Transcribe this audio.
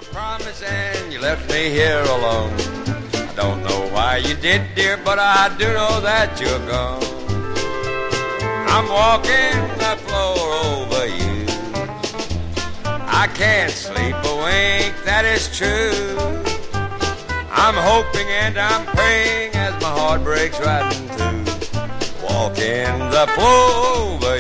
a promise and you left me here alone. I don't know why you did, dear, but I do know that you're gone. I'm walking the floor over you. I can't sleep a wink, that is true. I'm hoping and I'm praying as my heart breaks right in two. Walking the floor over